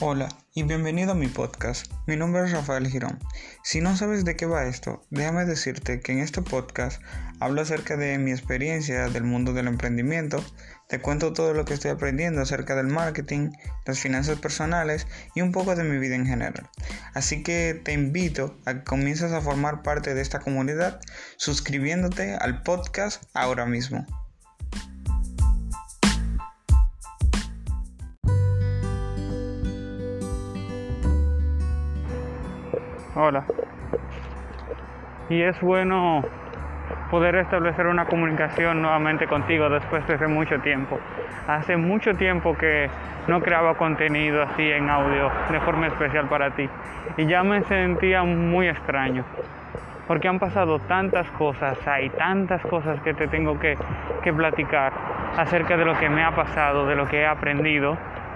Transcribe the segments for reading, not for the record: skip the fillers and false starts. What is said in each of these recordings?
Hola y bienvenido a mi podcast. Mi nombre es Rafael Girón. Si no sabes de qué va esto, déjame decirte que en este podcast hablo acerca de mi experiencia del mundo del emprendimiento, te cuento todo lo que estoy aprendiendo acerca del marketing, las finanzas personales y un poco de mi vida en general. Así que te invito a que comiences a formar parte de esta comunidad suscribiéndote al podcast ahora mismo. Hola. Y es bueno poder establecer una comunicación nuevamente contigo después de hace mucho tiempo. Hace mucho tiempo que no creaba contenido así en audio de forma especial para ti. Y ya me sentía muy extraño. Porque han pasado tantas cosas, hay tantas cosas que te tengo que platicar acerca de lo que me ha pasado, de lo que he aprendido.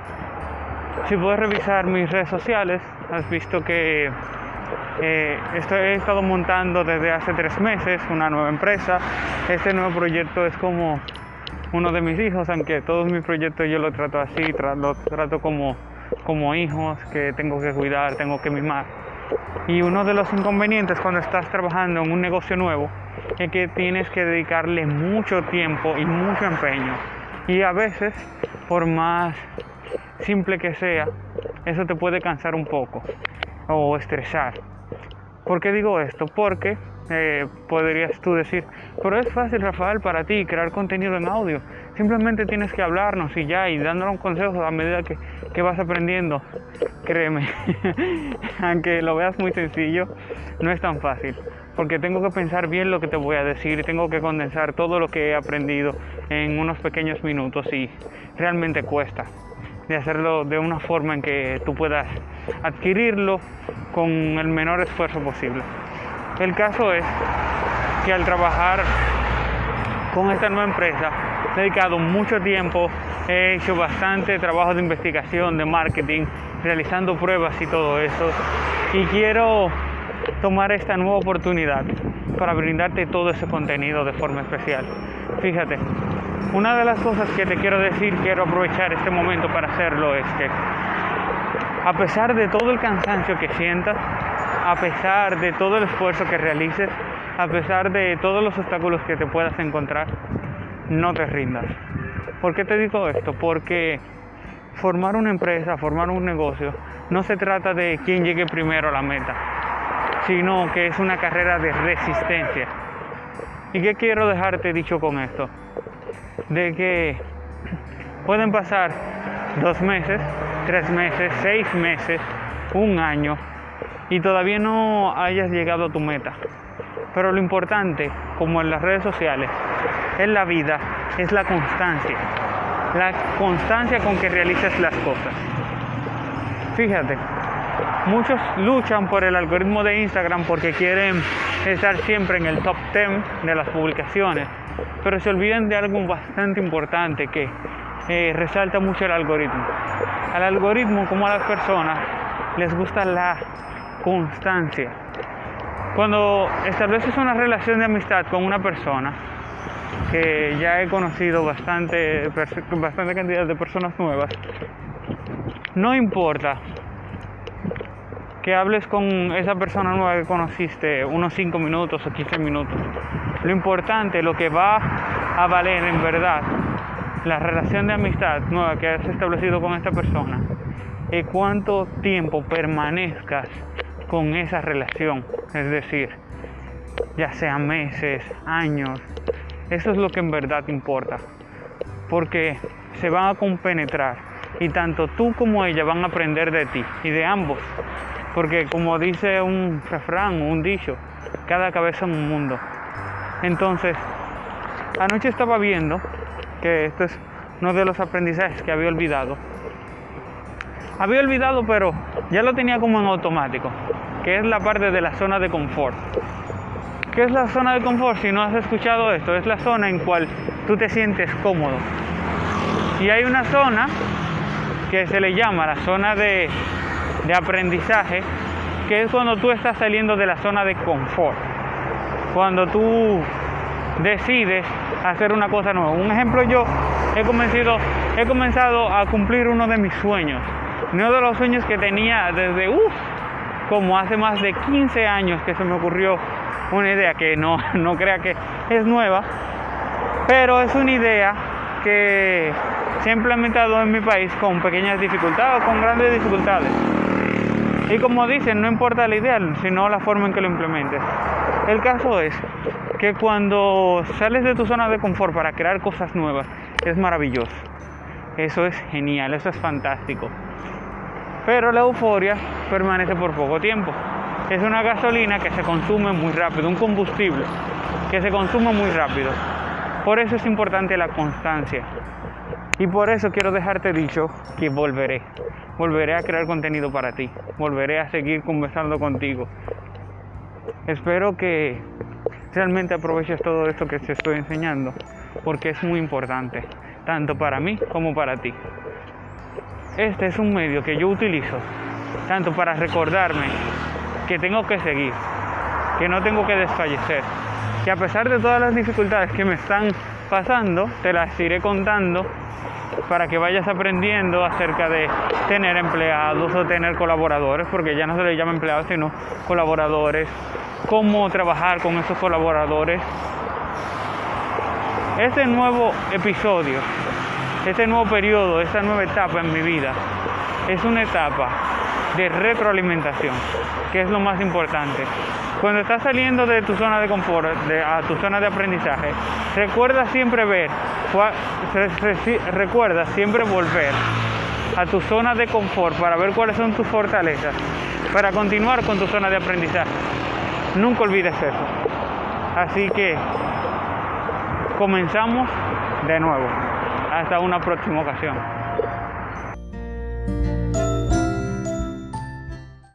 Si puedes revisar mis redes sociales, has visto que he estado montando desde hace 3 meses una nueva empresa. Este nuevo proyecto es como uno de mis hijos, aunque todos mis proyectos yo lo trato así, lo trato como hijos que tengo que cuidar, tengo que mimar. Y uno de los inconvenientes cuando estás trabajando en un negocio nuevo es que tienes que dedicarle mucho tiempo y mucho empeño. Y a veces, por más simple que sea, eso te puede cansar un poco o estresar. ¿Por qué digo esto? Porque podrías tú decir, pero es fácil, Rafael, para ti crear contenido en audio. Simplemente tienes que hablarnos y ya, y dándonos consejos a medida que vas aprendiendo. Créeme, aunque lo veas muy sencillo, no es tan fácil. Porque tengo que pensar bien lo que te voy a decir, tengo que condensar todo lo que he aprendido en unos pequeños minutos y realmente cuesta de hacerlo de una forma en que tú puedas adquirirlo con el menor esfuerzo posible. El caso es que al trabajar con esta nueva empresa he dedicado mucho tiempo, he hecho bastante trabajo de investigación, de marketing, realizando pruebas y todo eso, y quiero tomar esta nueva oportunidad para brindarte todo ese contenido de forma especial. Fíjate, una de las cosas que te quiero decir, quiero aprovechar este momento para hacerlo, es que a pesar de todo el cansancio que sientas, a pesar de todo el esfuerzo que realices, a pesar de todos los obstáculos que te puedas encontrar, no te rindas. ¿Por qué te digo esto? Porque formar una empresa, formar un negocio, no se trata de quién llegue primero a la meta, sino que es una carrera de resistencia. ¿Y qué quiero dejarte dicho con esto? De que pueden pasar 2 meses, 3 meses, 6 meses, 1 año y todavía no hayas llegado a tu meta. Pero lo importante, como en las redes sociales, en la vida, es la constancia con que realizas las cosas. Fíjate, muchos luchan por el algoritmo de Instagram porque quieren estar siempre en el top 10 de las publicaciones, pero se olvidan de algo bastante importante que resalta mucho el algoritmo. Al algoritmo, como a las personas, les gusta la constancia. Cuando estableces una relación de amistad con una persona, que ya he conocido bastante cantidad de personas nuevas, no importa que hables con esa persona nueva que conociste unos 5 minutos o 15 minutos. Lo importante, lo que va a valer en verdad la relación de amistad nueva que has establecido con esta persona, es cuánto tiempo permanezcas con esa relación. Es decir, ya sean meses, años. Eso es lo que en verdad importa. Porque se van a compenetrar y tanto tú como ella van a aprender de ti y de ambos. Porque como dice un refrán, un dicho, cada cabeza es un mundo. Entonces, anoche estaba viendo, que esto es uno de los aprendizajes que había olvidado, pero ya lo tenía como en automático, que es la parte de la zona de confort. ¿Qué es la zona de confort? Si no has escuchado esto, es la zona en cual tú te sientes cómodo. Y hay una zona que se le llama la zona de aprendizaje, que es cuando tú estás saliendo de la zona de confort, cuando tú decides hacer una cosa nueva. Un ejemplo, yo he comenzado a cumplir uno de mis sueños, Uno de los sueños que tenía desde, como hace más de 15 años que se me ocurrió una idea que no crea que es nueva, pero es una idea que se ha implementado en mi país con pequeñas dificultades o con grandes dificultades. Y como dicen, no importa la idea, sino la forma en que lo implementes. El caso es que cuando sales de tu zona de confort para crear cosas nuevas, es maravilloso. Eso es genial, eso es fantástico. Pero la euforia permanece por poco tiempo. Es una gasolina que se consume muy rápido, un combustible que se consume muy rápido. Por eso es importante la constancia. Y por eso quiero dejarte dicho que volveré a crear contenido para ti, volveré a seguir conversando contigo. Espero que realmente aproveches todo esto que te estoy enseñando, porque es muy importante, tanto para mí como para ti. Este es un medio que yo utilizo, tanto para recordarme que tengo que seguir, que no tengo que desfallecer, que a pesar de todas las dificultades que me están pasando, te las iré contando para que vayas aprendiendo acerca de tener empleados o tener colaboradores, porque ya no se les llama empleados sino colaboradores, cómo trabajar con esos colaboradores. Este nuevo episodio, este nuevo periodo, esta nueva etapa en mi vida es una etapa de retroalimentación, que es lo más importante. Cuando estás saliendo de tu zona de confort a tu zona de aprendizaje, recuerda siempre volver a tu zona de confort para ver cuáles son tus fortalezas, para continuar con tu zona de aprendizaje. Nunca olvides eso. Así que comenzamos de nuevo. Hasta una próxima ocasión.